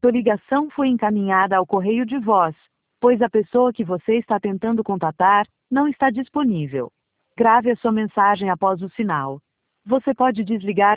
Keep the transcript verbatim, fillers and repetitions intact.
Sua ligação foi encaminhada ao correio de voz, pois a pessoa que você está tentando contatar não está disponível. Grave a sua mensagem após o sinal. Você pode desligar